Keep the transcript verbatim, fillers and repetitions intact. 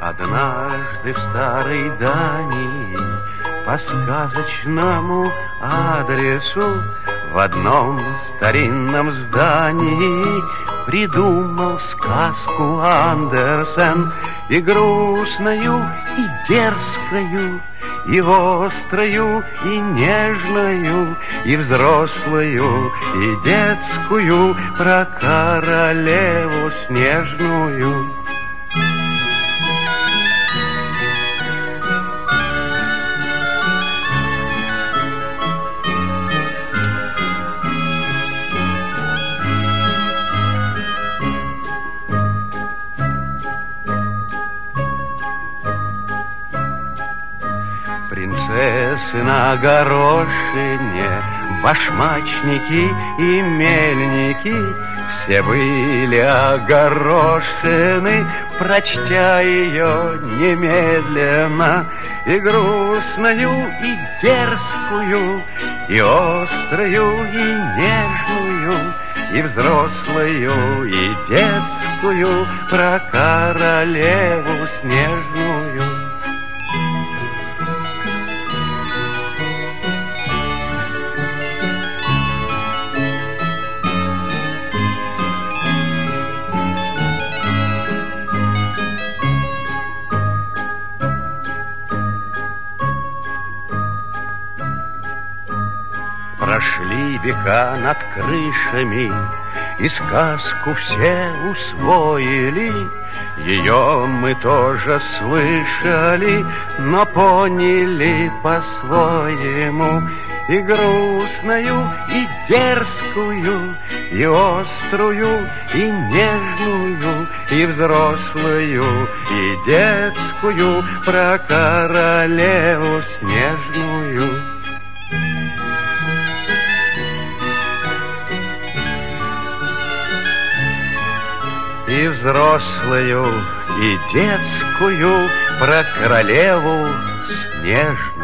Однажды в старой Дании по сказочному адресу в одном старинном здании придумал сказку Андерсен, и грустную, и дерзкую, и острую, и нежную, и взрослую, и детскую, про королеву снежную. Принцессы на горошине, башмачники и мельники все были огорошены, прочтя ее немедленно, и грустную, и дерзкую, и острую, и нежную, и взрослую, и детскую, про королеву снежную. Прошли века над крышами, и сказку все усвоили. Ее мы тоже слышали, но поняли по-своему. И грустную, и дерзкую, и острую, и нежную, и взрослую, и детскую, про королеву снежную. И взрослую, и детскую, про королеву снежную.